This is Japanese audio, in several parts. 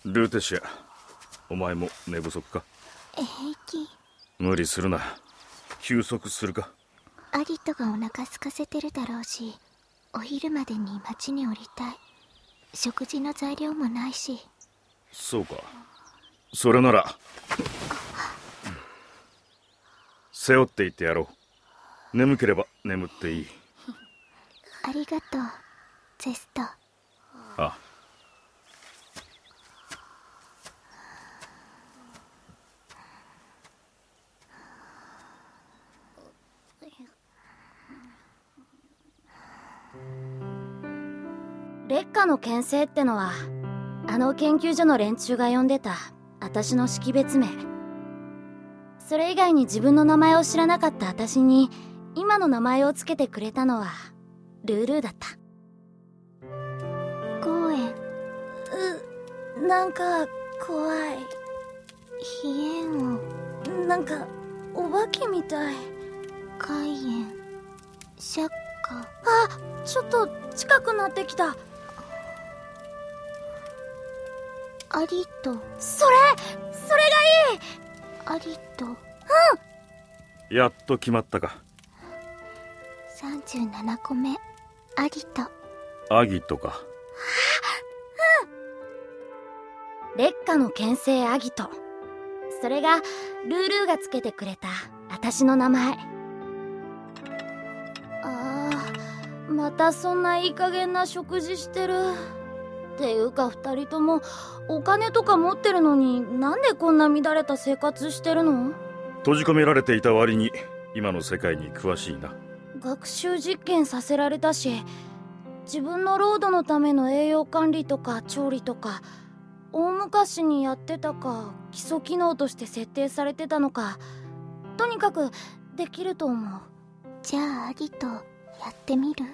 ルーテシア、お前も寝不足か？ 平気。 無理するな。休息するか？ アリトがお腹空かせてるだろうし、お昼までに町に降りたい。食事の材料もないし。 そうか。それなら背負っていってやろう。眠ければ眠っていい。 ありがとう、ゼスト。 あ。 烈火の牽制ってのはあの研究所の連中が呼んでた私の識別名。それ以外に自分の名前を知らなかった私に今の名前をつけてくれたのはルールーだった。 ゴーエン。 なんか怖い。 飛燕王。 なんかお化けみたい。 海燕。釈迦。 あ、ちょっと近くなってきた。 アリト。 それがいい。 アリト。 やっと決まったか。 37個目。アリト。 アギトか。 烈火の牽制アギト。それがルールーがつけてくれた私の名前。またそんないい加減な食事してる。っていうか2人ともお金とか持ってるのになんでこんな乱れた生活してるの？ 閉じ込められていた割に今の世界に詳しいな。 学習実験させられたし、自分のロードのための栄養管理とか調理とか大昔にやってたか基礎機能として設定されてたのか、とにかくできると思う。 じゃあアリトやってみる？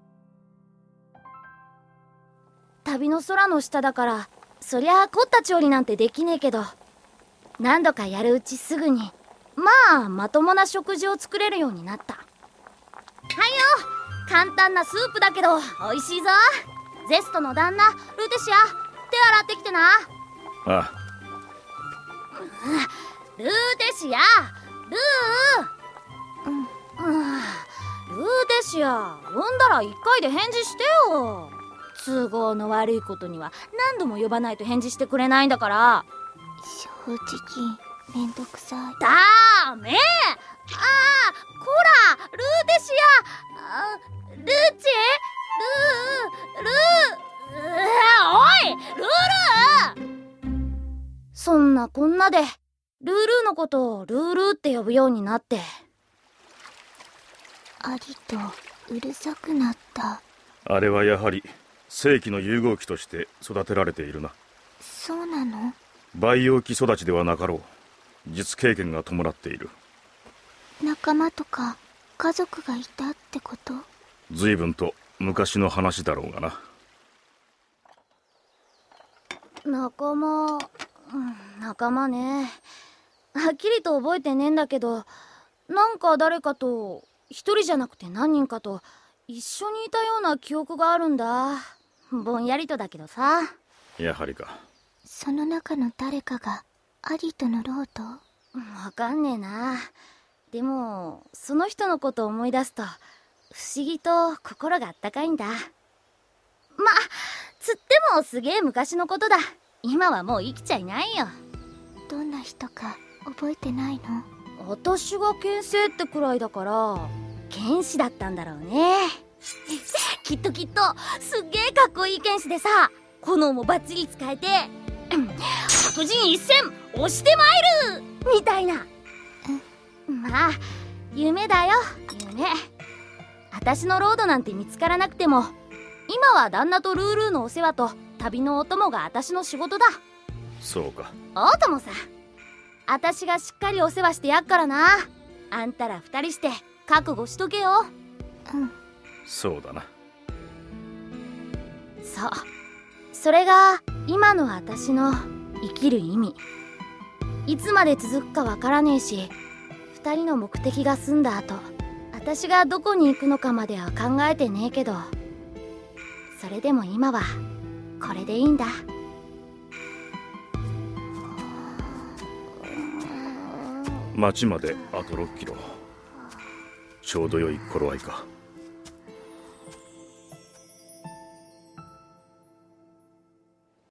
旅の空の下だからそりゃ凝った調理なんてできねえけど、何度かやるうちすぐにまともな食事を作れるようになった。はいよ、簡単なスープだけど美味しいぞ。ゼストの旦那ルーテシア、手洗ってきてな。 ああ。 ルーテシア、ルーテシア、呼んだら1回で返事してよ。都合の悪いことには何度も呼ばないと返事してくれないんだから。 正直めんどくさい。 ダメ。こらルーテシア、ルーチおいルールー。そんなこんなでルールーのことをルールーって呼ぶようになって。 アリトうるさくなった。 あれはやはり正規の融合機として育てられているな。 そうなの？ 培養機育ちではなかろう。実経験が伴っている。 仲間とか家族がいたってこと？ 随分と昔の話だろうがな。 仲間ね。はっきりと覚えてねえんだけど、なんか誰かと一人じゃなくて何人かと一緒にいたような記憶があるんだ。ぼんやりとだけどさ。 やはりか。 その中の誰かがアリトのロード？ わかんねえな。でもその人のことを思い出すと不思議と心があったかいんだ。つってもすげえ昔のことだ。今はもう生きちゃいないよ。 どんな人か覚えてないの？ 私が剣聖ってくらいだから剣士だったんだろうね。きっとすっげえかっこいい剣士でさ、炎もバッチリ使えて白人一戦押してまいるみたいな。夢だよ、夢。私のロードなんて見つからなくても今は旦那とルールーのお世話と旅のお供が私の仕事だ。 そうか。 お供さ。私がしっかりお世話してやっからな。あんたら2人して覚悟しとけよ。 そうだな。 そう、それが今の私の生きる意味。いつまで続くかわからねえし、2人の目的が済んだ後私がどこに行くのかまでは考えてねえけど、それでも今はこれでいいんだ。 町まであと6キロ。ちょうど良い頃合いか。